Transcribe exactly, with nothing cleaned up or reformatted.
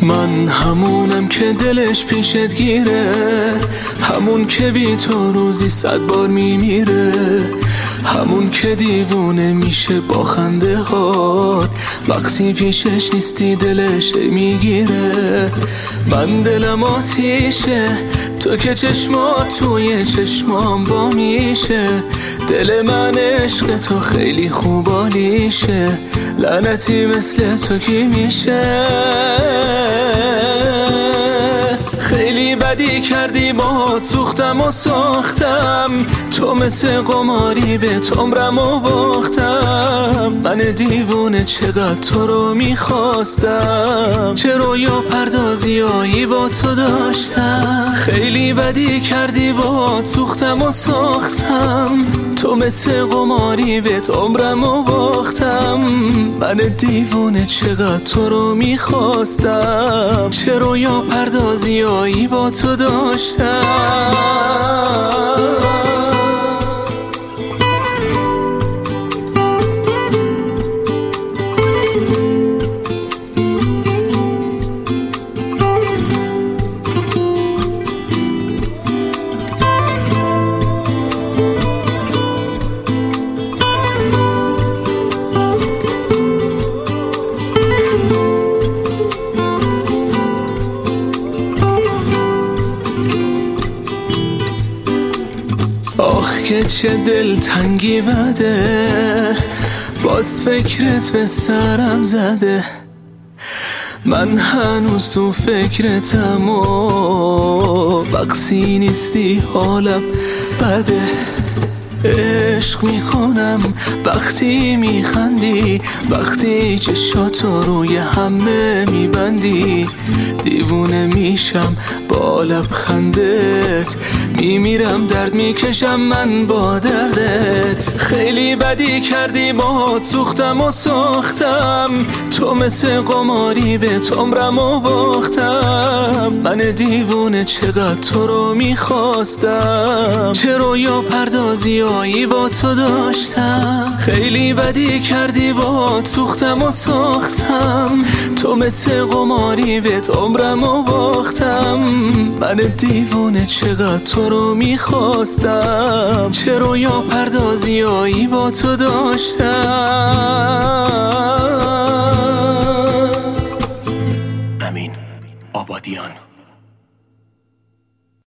من همونم که دلش پیشت گیره، همون که بی تو روزی صد بار میمیره، همون که دیوونه میشه با خنده هات وقتی پیشش نیستی دلش میگیره. من دلم آتیشه، تو که چشمات توی چشمام با میشه، دل من عشق تو خیلی خوبالیشه، لعنتی مثل تو کی میشه؟ خیلی بدی کردی باهات سوختم و ساختم، تو مثل قماری به عمرم و باختم. من دیوونه چقدر تو رو میخواستم، چه رویا پردازیایی با تو داشتم. خیلی بدی کردی باهات سوختم و ساختم، تو مثل قماری به عمرم و باختم. من دیوونه چقدر تو رو میخواستم، چه رویا پردازیایی با تو داشتم. آخ که چه دل تنگی بده، باز فکرت به سرم زده. من هنوز تو فکرتم و وقتی نیستی حالم بده. عشق میکنم وقتی میخندی، وقتی چشاتو روی همه میبندی. دیوونه میشم با لبخندت، میمیرم درد میکشم من با دردت. خیلی بدی کردی باهات سوختم و ساختم، تو مثل قماری به عمرم و باختم. من دیوونه چقدر تو رو میخواستم، چه رویا پردازیایی با تو داشتم. خیلی بدی کردی باهات سوختم و ساختم، تو مثل قماری به عمرم و باختم. من دیوونه چقدر تو رو میخواستم، چه رویا پردازیایی با تو داشتم. امین آبادیان.